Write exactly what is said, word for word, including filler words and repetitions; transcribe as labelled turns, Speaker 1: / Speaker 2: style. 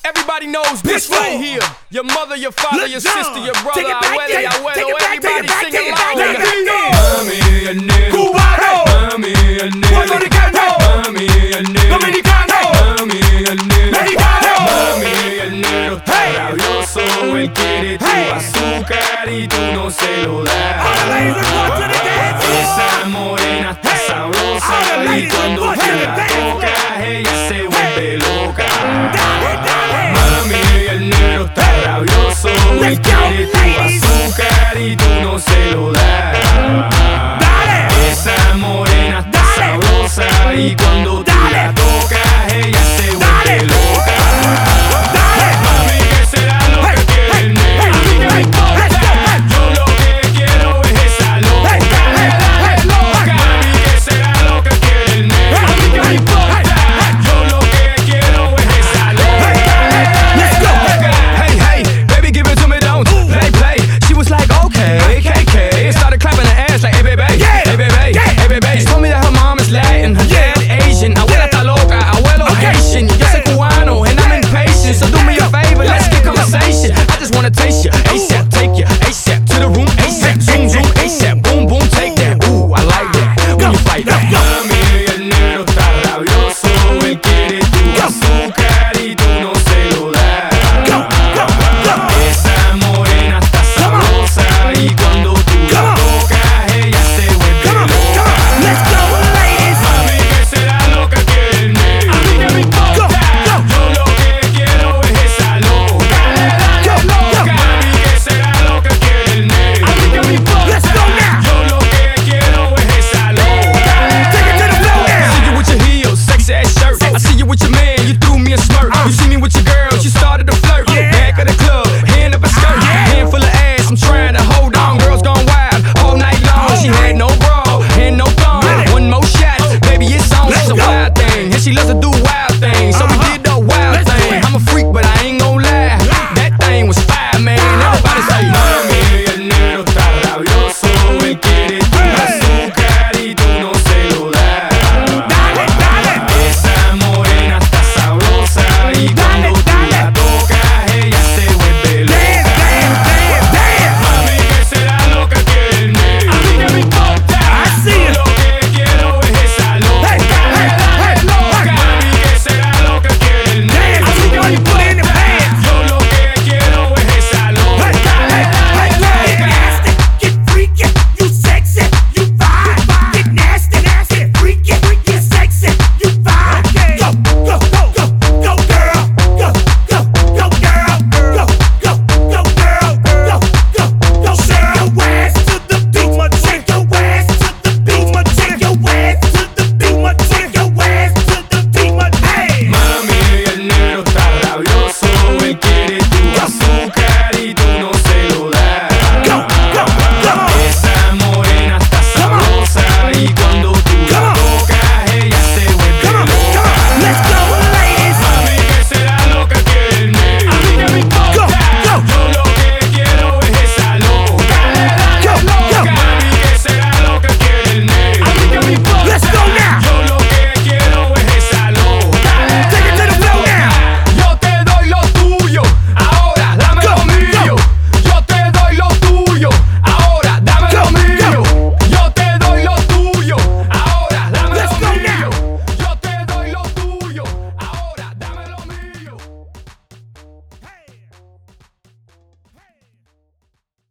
Speaker 1: Everybody knows this
Speaker 2: Pitbull.
Speaker 1: right here. Your mother, your father,
Speaker 2: Look
Speaker 1: your
Speaker 2: down.
Speaker 1: sister, your brother,
Speaker 2: Take it back,
Speaker 1: abuela,
Speaker 2: take it-
Speaker 1: abuelo,
Speaker 2: take it back, take it
Speaker 1: everybody
Speaker 2: back,
Speaker 1: sing
Speaker 2: take it back,
Speaker 1: along.
Speaker 2: take it back.
Speaker 1: Mami, el negro.
Speaker 2: Cubano.
Speaker 1: Mami, el negro.
Speaker 2: Puertorriqueño.
Speaker 1: Mami, el negro.
Speaker 2: Dominicano.
Speaker 1: Mami, el negro.